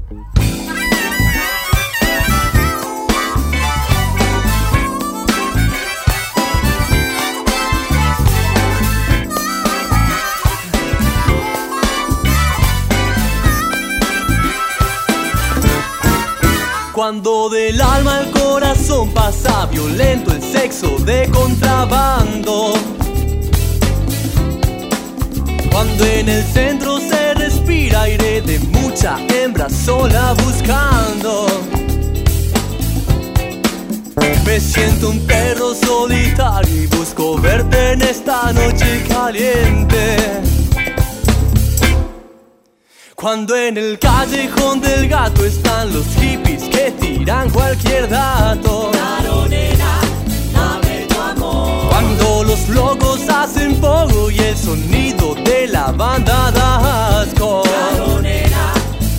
Cuando del alma al corazón pasa violento el sexo de contrabando. Cuando en el centro se respira aire de mucha hembra sola buscando. Me siento un perro solitario y busco verte en esta noche caliente. Cuando en el callejón del gato están los hippies que tiran cualquier dato. Claro, nena, dame tu amor. Cuando los locos hacen pogo y el sonido de la banda da asco. Claro, nena.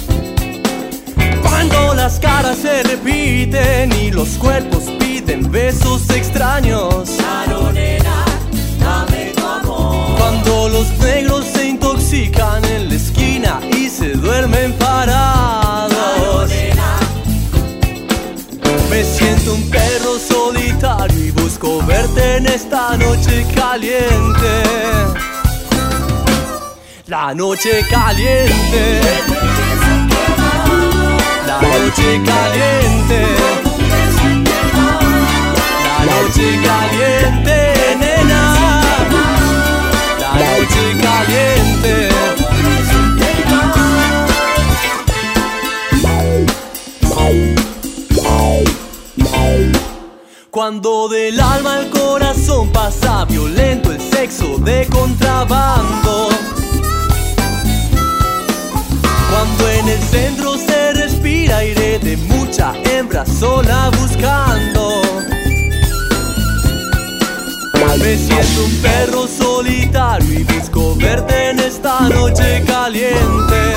Cuando las caras se repiten y los cuerpos piden besos extraños. Claro, nena, dame tu amor. Cuando los negros se intoxican en la esquina y se duermen parados. Claro, nena. Me siento un perro solitario y busco verte en esta noche caliente. La noche caliente. La noche caliente. La noche caliente, nena. La noche caliente. Cuando del alma al corazón pasa violento el sexo de contrabando. Cuando en el centro se respira aire de mucha hembra sola buscando. Me siento un perro solitario y busco verte en esta noche caliente.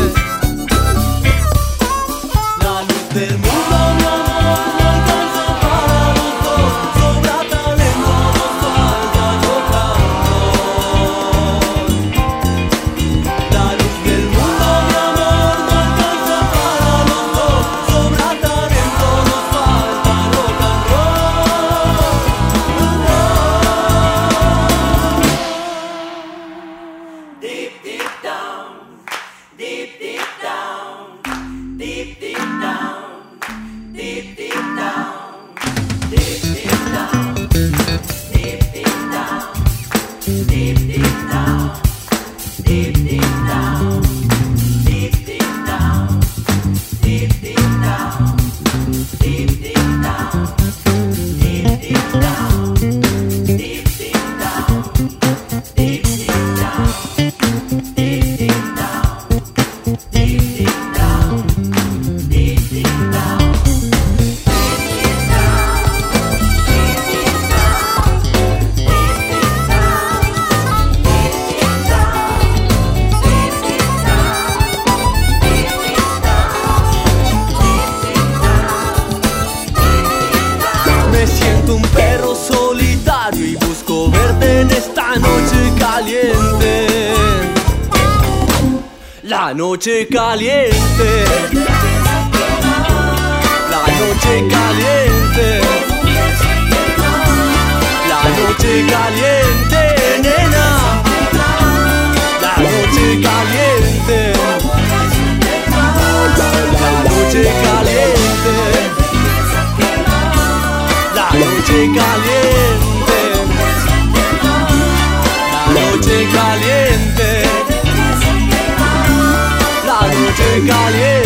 La luz del mundo no alcanza para los dos. Sobra talento, nos falta rock and roll. La luz del mundo, mi amor, no alcanza para los dos. Sobra talento, nos falta rock and roll. Deep, deep down, deep, deep down, deep, deep down, deep, deep down, deep, deep down, deep, deep down, deep, deep down, deep, deep down, deep, deep down, deep, deep down, deep, deep down, deep, deep down, deep, deep down, deep, deep down. Deep, deep down, deep, deep down, deep, deep down. Me siento un perro solitario y busco verte en esta noche caliente. La noche caliente. La noche caliente. La noche caliente, nena. La noche caliente. La noche caliente. La noche caliente. La noche caliente. La noche caliente.